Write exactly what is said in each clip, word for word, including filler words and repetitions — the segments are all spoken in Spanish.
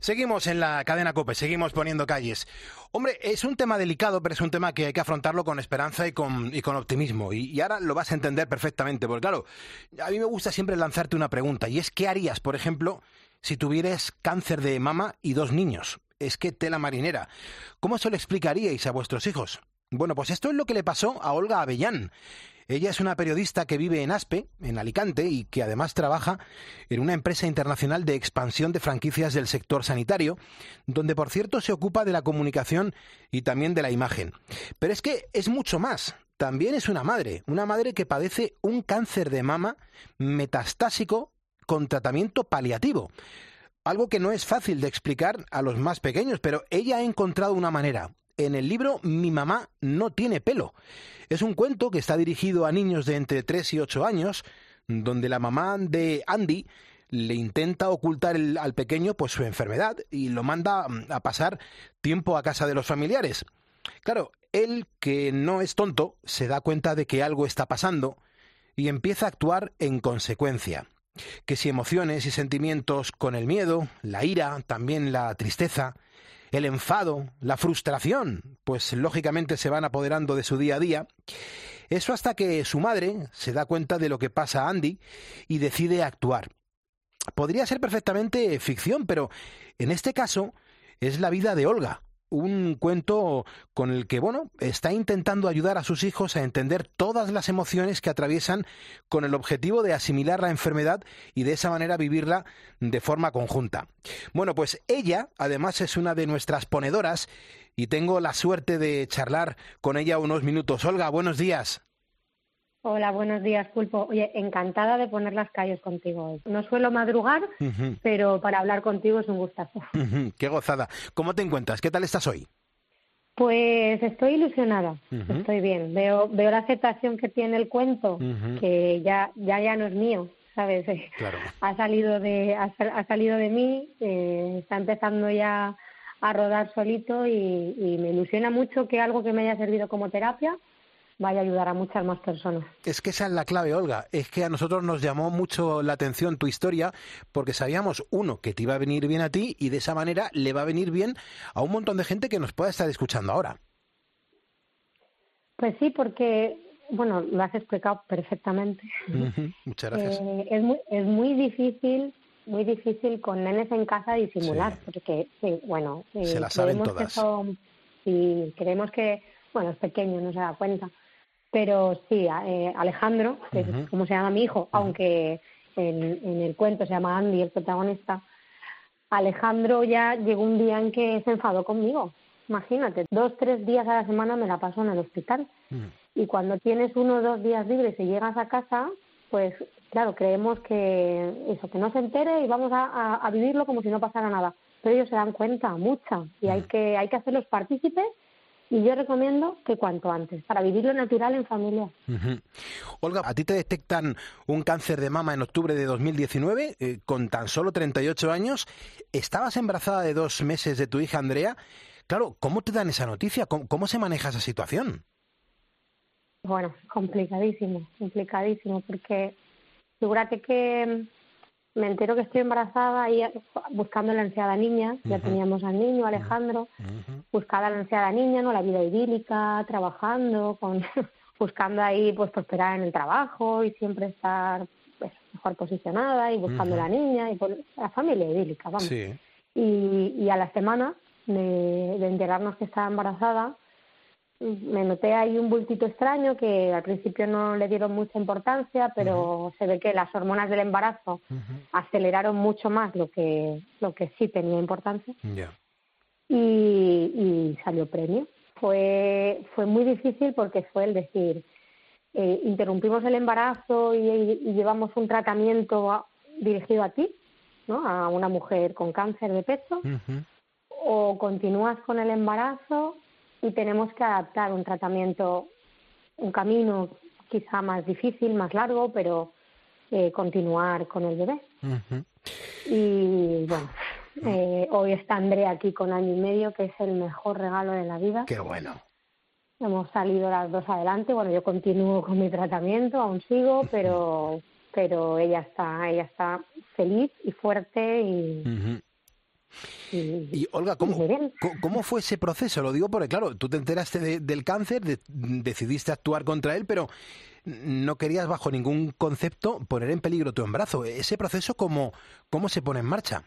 Seguimos en la cadena COPE, seguimos poniendo calles. Hombre, es un tema delicado, pero es un tema que hay que afrontarlo con esperanza y con, y con optimismo. Y, y ahora lo vas a entender perfectamente, porque claro, a mí me gusta siempre lanzarte una pregunta, y es ¿qué harías, por ejemplo, si tuvieras cáncer de mama y dos niños? Es que tela marinera. ¿Cómo se lo explicaríais a vuestros hijos? Bueno, pues esto es lo que le pasó a Olga Avellán. Ella es una periodista que vive en Aspe, en Alicante, y que además trabaja en una empresa internacional de expansión de franquicias del sector sanitario, donde por cierto se ocupa de la comunicación y también de la imagen. Pero es que es mucho más. También es una madre, una madre que padece un cáncer de mama metastásico con tratamiento paliativo. Algo que no es fácil de explicar a los más pequeños, pero ella ha encontrado una manera. En el libro Mi mamá no tiene pelo. Es un cuento que está dirigido a niños de entre tres y ocho años, donde la mamá de Andy le intenta ocultar el, al pequeño pues su enfermedad y lo manda a pasar tiempo a casa de los familiares. Claro, él, que no es tonto, se da cuenta de que algo está pasando y empieza a actuar en consecuencia. Que si emociones y sentimientos con el miedo, la ira, también la tristeza, el enfado, la frustración, pues lógicamente se van apoderando de su día a día. Eso hasta que su madre se da cuenta de lo que pasa a Andy y decide actuar. Podría ser perfectamente ficción, pero en este caso es la vida de Olga. Un cuento con el que, bueno, está intentando ayudar a sus hijos a entender todas las emociones que atraviesan con el objetivo de asimilar la enfermedad y de esa manera vivirla de forma conjunta. Bueno, pues ella, además, es una de nuestras ponedoras y tengo la suerte de charlar con ella unos minutos. Olga, buenos días. Hola, buenos días, Pulpo. Oye, encantada de poner las calles contigo hoy. No suelo madrugar, uh-huh. pero para hablar contigo es un gustazo. Uh-huh. Qué gozada. ¿Cómo te encuentras? ¿Qué tal estás hoy? Pues estoy ilusionada, uh-huh. estoy bien. Veo veo la aceptación que tiene el cuento, uh-huh. que ya ya ya no es mío, ¿sabes? Claro. Ha salido de ha, ha salido de mí, eh, está empezando ya a rodar solito y, y me ilusiona mucho que algo que me haya servido como terapia vaya a ayudar a muchas más personas. Es que esa es la clave, Olga. Es que a nosotros nos llamó mucho la atención tu historia porque sabíamos, uno, que te iba a venir bien a ti y de esa manera le va a venir bien a un montón de gente que nos pueda estar escuchando ahora. Pues sí, porque, bueno, lo has explicado perfectamente. Uh-huh. Muchas gracias. Eh, es, muy, es muy difícil, muy difícil con nenes en casa disimular, sí. porque, sí, bueno, eh, se la saben creemos todas. Que son, sí, creemos que, bueno, es pequeño, no se da cuenta. Pero sí, eh, Alejandro, que uh-huh. es como se llama mi hijo, uh-huh. aunque en, en el cuento se llama Andy, el protagonista, Alejandro ya llegó un día en que se enfadó conmigo. Imagínate, dos, tres días a la semana me la paso en el hospital. Uh-huh. Y cuando tienes uno o dos días libres y llegas a casa, pues claro, creemos que eso, que no se entere y vamos a, a, a vivirlo como si no pasara nada. Pero ellos se dan cuenta, mucha, y uh-huh. hay que hay que hacerlos partícipes. Y yo recomiendo que cuanto antes, para vivirlo natural en familia. Uh-huh. Olga, a ti te detectan un cáncer de mama en octubre de dos mil diecinueve, eh, con tan solo treinta y ocho años. Estabas embarazada de dos meses de tu hija Andrea. Claro, ¿cómo te dan esa noticia? ¿Cómo, cómo se maneja esa situación? Bueno, complicadísimo, complicadísimo, porque figúrate que me entero que estoy embarazada y buscando la ansiada niña, uh-huh. ya teníamos al niño, Alejandro, uh-huh. buscaba la ansiada niña, ¿no? La vida idílica, trabajando, con buscando ahí pues prosperar en el trabajo y siempre estar pues, mejor posicionada y buscando uh-huh. la niña y por, la familia idílica, vamos. Sí. Y, y a la semana de, de enterarnos que estaba embarazada, me noté ahí un bultito extraño que al principio no le dieron mucha importancia, pero uh-huh. se ve que las hormonas del embarazo uh-huh. aceleraron mucho más lo que lo que sí tenía importancia. Yeah. Y, y salió premio. Fue fue muy difícil porque fue el decir, eh, interrumpimos el embarazo y, y llevamos un tratamiento a, dirigido a ti, ¿no? A una mujer con cáncer de pecho, uh-huh. o continúas con el embarazo y tenemos que adaptar un tratamiento, un camino quizá más difícil, más largo, pero eh, continuar con el bebé. Uh-huh. Y bueno, eh, hoy está Andrea aquí con año y medio, que es el mejor regalo de la vida. ¡Qué bueno! Hemos salido las dos adelante. Bueno, yo continúo con mi tratamiento, aún sigo, pero pero ella está ella está feliz y fuerte y... Uh-huh. Y, y Olga, ¿cómo, ¿cómo fue ese proceso? Lo digo porque, claro, tú te enteraste de, del cáncer, de, decidiste actuar contra él, pero no querías bajo ningún concepto poner en peligro tu embarazo. ¿Ese proceso cómo, cómo se pone en marcha?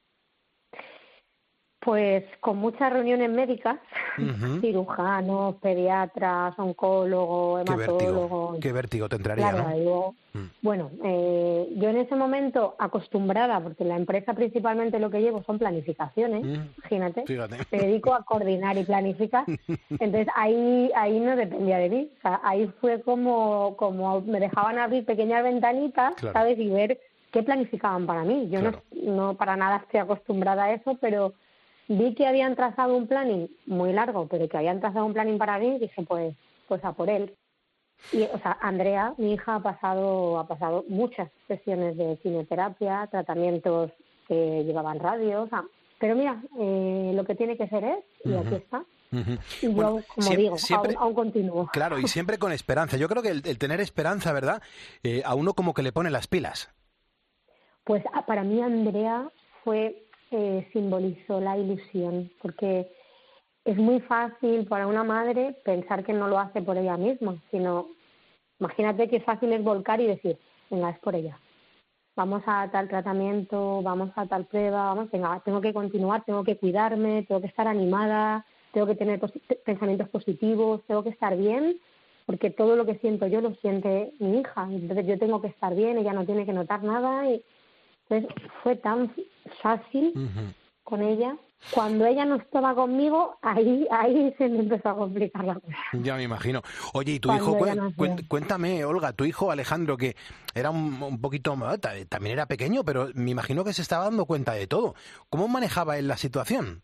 Pues con muchas reuniones médicas, uh-huh. cirujanos, pediatras, oncólogos, hematólogos. Qué vértigo, qué vértigo te entraría, claro, ¿no? Digo, mm. Bueno, eh, yo en ese momento acostumbrada, porque la empresa principalmente lo que llevo son planificaciones, mm. imagínate, Fíjate. me dedico a coordinar y planificar, entonces ahí ahí no dependía de mí, o sea, ahí fue como, como me dejaban abrir pequeñas ventanitas, claro. ¿sabes? Y ver qué planificaban para mí. Yo claro. no, no para nada estoy acostumbrada a eso, pero vi que habían trazado un planning muy largo, pero que habían trazado un planning para mí y dije, pues, pues a por él. Y, o sea, Andrea, mi hija, ha pasado, ha pasado muchas sesiones de quimioterapia, tratamientos que llevaban radio, o sea, pero mira, eh, lo que tiene que ser es, y uh-huh. aquí está. Uh-huh. Y bueno, yo, como siempre, digo, siempre, aún, aún continúo. Claro, y siempre con esperanza. Yo creo que el, el tener esperanza, ¿verdad?, eh, a uno como que le pone las pilas. Pues para mí Andrea fue... Eh, simbolizó la ilusión, porque es muy fácil para una madre pensar que no lo hace por ella misma, sino imagínate qué fácil es volcar y decir, venga, es por ella, vamos a tal tratamiento, vamos a tal prueba, vamos, venga, tengo que continuar, tengo que cuidarme, tengo que estar animada, tengo que tener posi- pensamientos positivos, tengo que estar bien, porque todo lo que siento yo lo siente mi hija, entonces yo tengo que estar bien, ella no tiene que notar nada y entonces fue tan fácil uh-huh. con ella. Cuando ella no estaba conmigo, ahí ahí se me empezó a complicar la cosa. Ya me imagino. Oye, y tu Cuando hijo, no cu- cuéntame, Olga, tu hijo Alejandro, que era un, un poquito, también era pequeño, pero me imagino que se estaba dando cuenta de todo. ¿Cómo manejaba él la situación?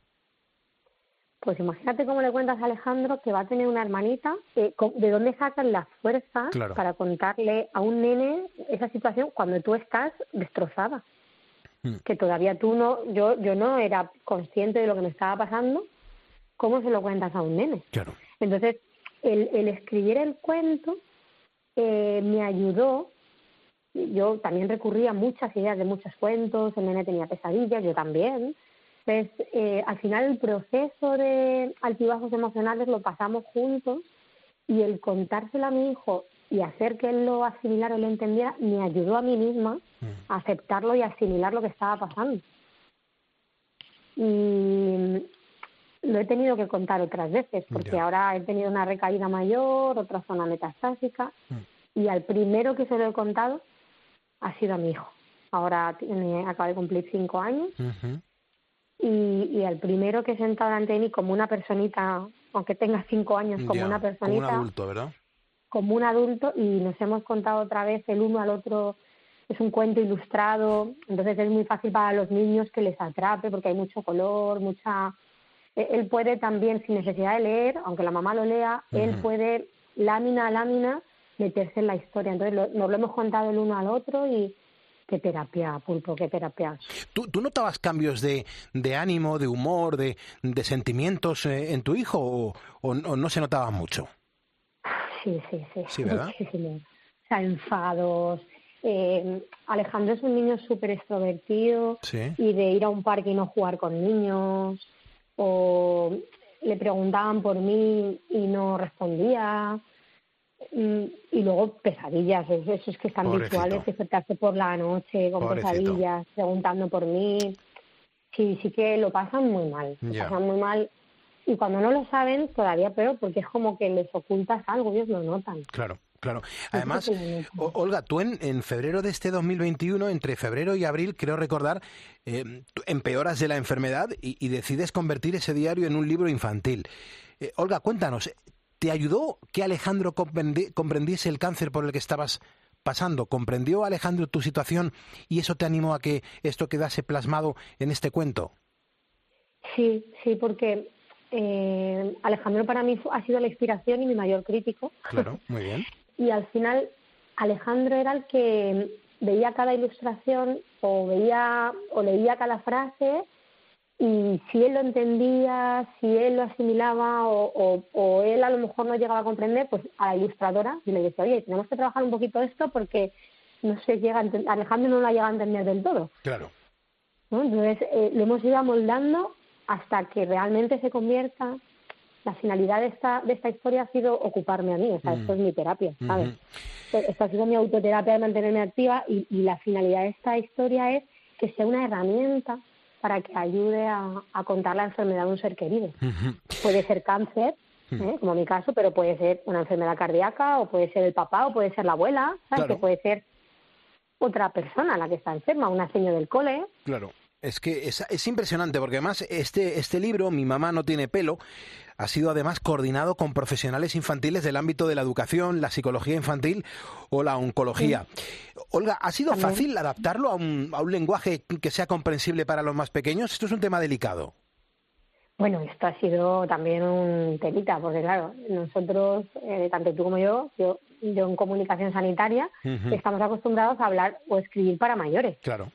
Pues imagínate cómo le cuentas a Alejandro que va a tener una hermanita, eh, ¿de dónde sacan las fuerzas claro. para contarle a un nene esa situación cuando tú estás destrozada? Mm. Que todavía tú no, yo yo no era consciente de lo que me estaba pasando, ¿cómo se lo cuentas a un nene? Claro. Entonces, el, el escribir el cuento eh, me ayudó. Yo también recurría a muchas ideas de muchos cuentos, el nene tenía pesadillas, yo también. Entonces, eh, al final el proceso de altibajos emocionales lo pasamos juntos y el contárselo a mi hijo y hacer que él lo asimilara y lo entendiera me ayudó a mí misma a aceptarlo y asimilar lo que estaba pasando. Y lo he tenido que contar otras veces porque yeah. ahora he tenido una recaída mayor, otra zona metastásica mm. y al primero que se lo he contado ha sido a mi hijo. Ahora tiene, acaba de cumplir cinco años. Uh-huh. Y, y al primero que he sentado ante mí como una personita, aunque tenga cinco años, como yeah, una personita. Como un adulto, ¿verdad? Como un adulto, y nos hemos contado otra vez el uno al otro. Es un cuento ilustrado, entonces es muy fácil para los niños que les atrape porque hay mucho color, mucha... Él puede también, sin necesidad de leer, aunque la mamá lo lea, uh-huh. él puede, lámina a lámina, meterse en la historia. Entonces lo, nos lo hemos contado el uno al otro y... Qué terapia, Pulpo, qué terapia. ¿Tú, tú notabas cambios de, de ánimo, de humor, de, de sentimientos eh, en tu hijo o, o, o no se notaba mucho? Sí, sí, sí. Sí, ¿verdad? Muchísimo. O sea, enfados. Eh, Alejandro es un niño súper extrovertido sí. y de ir a un parque y no jugar con niños. O le preguntaban por mí y no respondía. Y luego pesadillas, esos que están Pobrecito. Visuales, despertarse por la noche con Pobrecito. Pesadillas, preguntando por mí. Sí, sí que lo pasan muy mal, lo yeah. pasan muy mal. Y cuando no lo saben, todavía peor, porque es como que les ocultas algo, ellos lo notan. Claro, claro. Además, o, Olga, tú en, en febrero de este dos mil veintiuno, entre febrero y abril, creo recordar, eh, empeoras de la enfermedad y, y decides convertir ese diario en un libro infantil. Eh, Olga, cuéntanos, ¿te ayudó que Alejandro comprendi- comprendiese el cáncer por el que estabas pasando? ¿Comprendió Alejandro tu situación y eso te animó a que esto quedase plasmado en este cuento? Sí, sí, porque eh, Alejandro para mí ha sido la inspiración y mi mayor crítico. Claro, muy bien. Y al final Alejandro era el que veía cada ilustración o veía o leía cada frase. Y si él lo entendía, si él lo asimilaba o, o, o él a lo mejor no llegaba a comprender, pues a la ilustradora y le decía, oye, tenemos que trabajar un poquito esto porque no se llega a ent- Alejandro no la llega a entender del todo. Claro. ¿no? Entonces, eh, lo hemos ido amoldando hasta que realmente se convierta. La finalidad de esta, de esta historia ha sido ocuparme a mí, o sea, Mm. esto es mi terapia, ¿sabes? Uh-huh. Esta ha sido mi autoterapia de mantenerme activa y, y la finalidad de esta historia es que sea una herramienta para que ayude a, a contar la enfermedad de un ser querido. Uh-huh. Puede ser cáncer, ¿eh? Como mi caso, pero puede ser una enfermedad cardíaca, o puede ser el papá, o puede ser la abuela, ¿sabes? Claro. Que puede ser otra persona la que está enferma, una señora del cole. Claro. Es que es, es impresionante, porque además este, este libro, Mi mamá no tiene pelo, ha sido además coordinado con profesionales infantiles del ámbito de la educación, la psicología infantil o la oncología. Sí. Olga, ¿ha sido También. fácil adaptarlo a un, a un lenguaje que sea comprensible para los más pequeños? Esto es un tema delicado. Bueno, esto ha sido también un temita, porque claro, nosotros, eh, tanto tú como yo, yo, yo en comunicación sanitaria, uh-huh. estamos acostumbrados a hablar o escribir para mayores. Claro.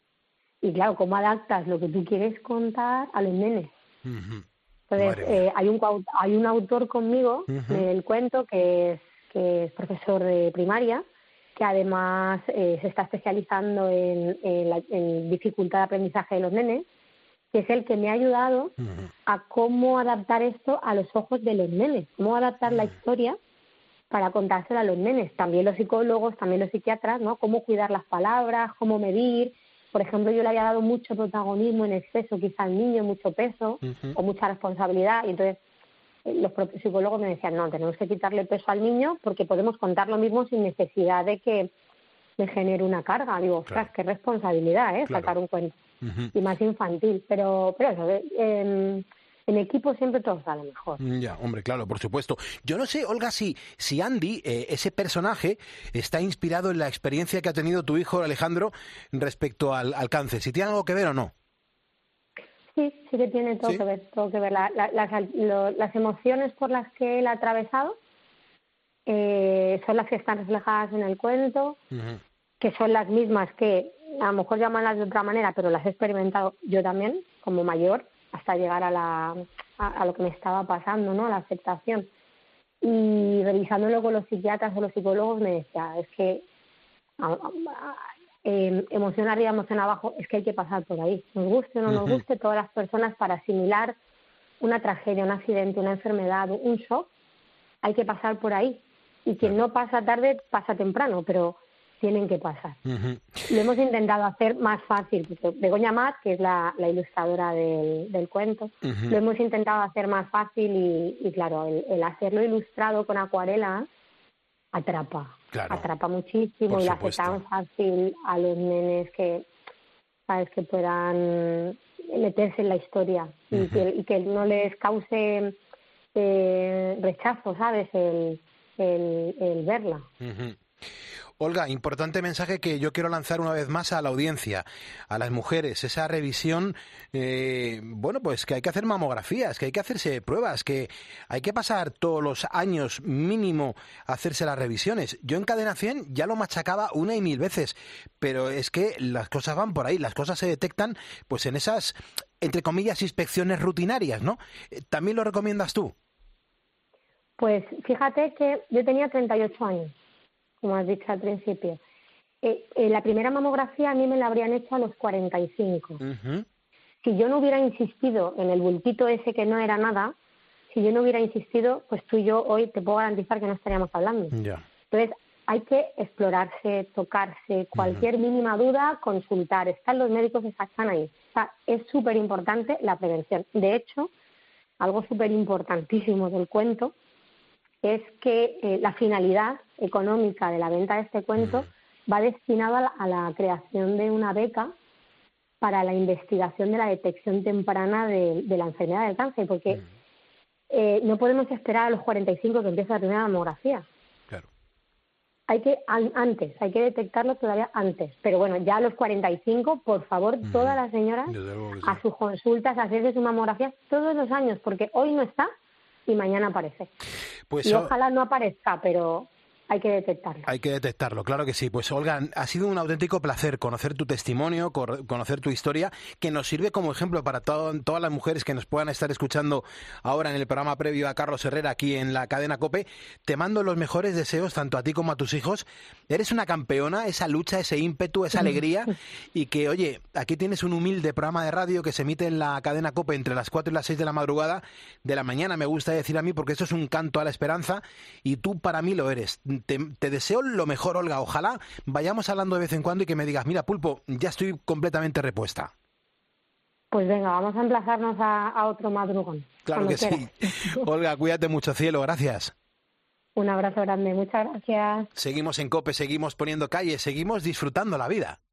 Y claro, ¿cómo adaptas lo que tú quieres contar a los nenes? Uh-huh. Entonces, eh, hay un hay un autor conmigo uh-huh. del cuento que es, que es profesor de primaria, que además eh, se está especializando en, en, la, en dificultad de aprendizaje de los nenes, que es el que me ha ayudado uh-huh. a cómo adaptar esto a los ojos de los nenes, cómo adaptar uh-huh. la historia para contársela a los nenes. También los psicólogos, también los psiquiatras, ¿no? Cómo cuidar las palabras, cómo medir. Por ejemplo, yo le había dado mucho protagonismo en exceso, quizá al niño, mucho peso uh-huh. o mucha responsabilidad. Y entonces los propios psicólogos me decían, no, tenemos que quitarle peso al niño porque podemos contar lo mismo sin necesidad de que le genere una carga. Digo, ostras, claro. qué responsabilidad, ¿eh? Claro. Sacar un cuento. Uh-huh. Y más infantil. Pero, pero eso, eh, en equipo siempre todo sale mejor. Ya, hombre, claro, por supuesto. Yo no sé, Olga, si, si Andy, eh, ese personaje, está inspirado en la experiencia que ha tenido tu hijo Alejandro respecto al, al cáncer. ¿Si tiene algo que ver o no? Sí, sí que tiene todo ¿Sí? que ver, todo que ver. La, la, las, lo, las emociones por las que él ha atravesado eh, son las que están reflejadas en el cuento, uh-huh. que son las mismas que a lo mejor llamanlas de otra manera, pero las he experimentado yo también, como mayor, hasta llegar a, la, a, a lo que me estaba pasando, ¿no? A la aceptación. Y revisándolo con los psiquiatras o los psicólogos me decía, es que a, a, eh, emoción arriba, emoción abajo, es que hay que pasar por ahí. Nos guste o no nos guste, todas las personas para asimilar una tragedia, un accidente, una enfermedad, un shock, hay que pasar por ahí. Y quien no pasa tarde, pasa temprano, pero tienen que pasar. Uh-huh. Lo hemos intentado hacer más fácil, porque Begoña Mat, que es la, la ilustradora del, del cuento, uh-huh. lo hemos intentado hacer más fácil y, y claro, el, el hacerlo ilustrado con acuarela atrapa, claro. atrapa muchísimo y hace tan fácil a los nenes que, sabes, que puedan meterse en la historia uh-huh. y, que, y que no les cause eh, rechazo, ¿sabes?, el, el, el verla. Uh-huh. Olga, importante mensaje que yo quiero lanzar una vez más a la audiencia, a las mujeres, esa revisión, eh, bueno, pues que hay que hacer mamografías, que hay que hacerse pruebas, que hay que pasar todos los años mínimo a hacerse las revisiones. Yo en Cadena cien ya lo machacaba una y mil veces, pero es que las cosas van por ahí, las cosas se detectan pues en esas, entre comillas, inspecciones rutinarias, ¿no? ¿También lo recomiendas tú? Pues fíjate que yo tenía treinta y ocho años. Como has dicho al principio. Eh, eh, la primera mamografía a mí me la habrían hecho a los cuarenta y cinco. Uh-huh. Si yo no hubiera insistido en el bultito ese que no era nada, si yo no hubiera insistido, pues tú y yo hoy te puedo garantizar que no estaríamos hablando. Yeah. Entonces, hay que explorarse, tocarse, cualquier uh-huh. mínima duda, consultar. Están los médicos que están ahí. O sea, es súper importante la prevención. De hecho, algo súper importantísimo del cuento es que eh, la finalidad económica de la venta de este cuento mm. va destinada a la, a la creación de una beca para la investigación de la detección temprana de, de la enfermedad del cáncer, porque mm. eh, no podemos esperar a los cuarenta y cinco que empiece la primera mamografía. Claro. Hay que, an, antes, hay que detectarlo todavía antes. Pero bueno, ya a los cuarenta y cinco, por favor, mm. todas las señoras a sus consultas, a hacerse su mamografía todos los años, porque hoy no está y mañana aparece. Pues y ojalá no aparezca, pero hay que detectarlo. Hay que detectarlo, claro que sí. Pues Olga, ha sido un auténtico placer conocer tu testimonio, conocer tu historia, que nos sirve como ejemplo para todo, todas las mujeres que nos puedan estar escuchando ahora en el programa previo a Carlos Herrera aquí en la cadena COPE. Te mando los mejores deseos tanto a ti como a tus hijos. Eres una campeona, esa lucha, ese ímpetu, esa alegría, y que, oye, aquí tienes un humilde programa de radio que se emite en la cadena COPE entre las cuatro y las seis de la madrugada, de la mañana, me gusta decir a mí, porque esto es un canto a la esperanza, y tú para mí lo eres. Te, te deseo lo mejor, Olga. Ojalá vayamos hablando de vez en cuando y que me digas, mira, Pulpo, ya estoy completamente repuesta. Pues venga, vamos a emplazarnos a, a otro madrugón. Claro que quieras. Sí. Olga, cuídate mucho, cielo. Gracias. Un abrazo grande. Muchas gracias. Seguimos en COPE, seguimos poniendo calle, seguimos disfrutando la vida.